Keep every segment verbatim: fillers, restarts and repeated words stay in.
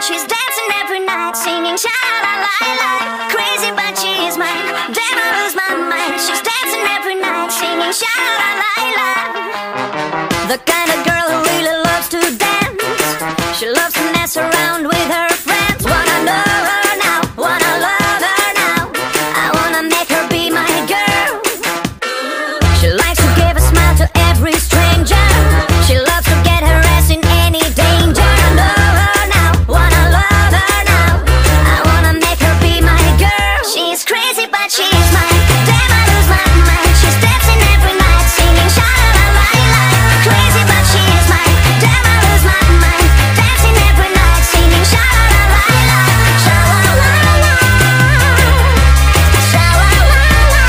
She's dancing every night, singing sha-la-la-la. Crazy but she is mine, damn I lose my mind. She's dancing every night, singing sha-la-la-la. The kind of girl who really loves to dance. She loves to mess around with her friends. Wanna know her now, wanna love her now. I wanna make her be my girl. She likes to give a smile to every stranger. She loves to get her ass in any danger. I know her now, wanna love her now. I wanna make her be my girl. She's crazy but she's mine, damn I lose my mind. She's dancing every night, singing sha-la-la-la. Crazy but she's mine, damn I lose my mind. Dancing every night, singing sha-la-la-la. Sha-la-la-la. Sha-la-la-la.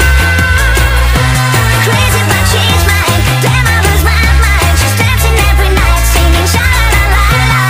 Crazy but she's mine, damn I lose my mind. She's dancing every night, singing sha-la-la-la.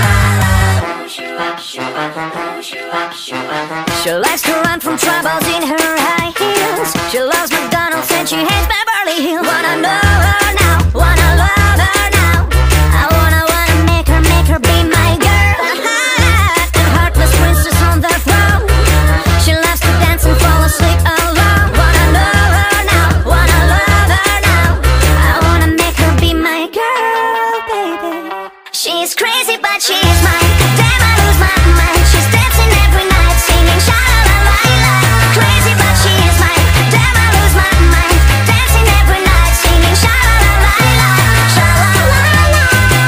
She likes to run from troubles in her high heels. She loves McDonald's and she hates Beverly Hills. Wanna know her now, wanna love her now. I wanna, wanna make her, make her be my girl. And heartless princess on the throne. She loves to dance and fall asleep alone. Wanna know her now, wanna love her now. I wanna make her be my girl, baby. She's crazy but she's mine, damn I lose my mind. She's dancing every night, singing sha-la-la-la. Crazy but she's mine, damn I lose my mind. Dancing every night, singing sha-la-la-la. Sha-la-la-la.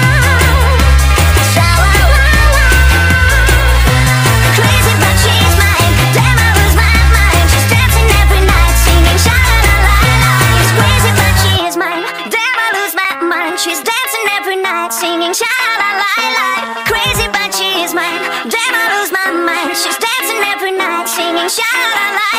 Sha-la-la-la. Crazy but she's mine, damn I lose my mind. She's dancing every night, singing sha-la-la-la. She's crazy but she's mine, damn I lose my mind. She's dancing every night, singing sha-la-la-la. Crazy but she's mine, damn I lose my mind. She's dancing every night, singing sha-la-la-la.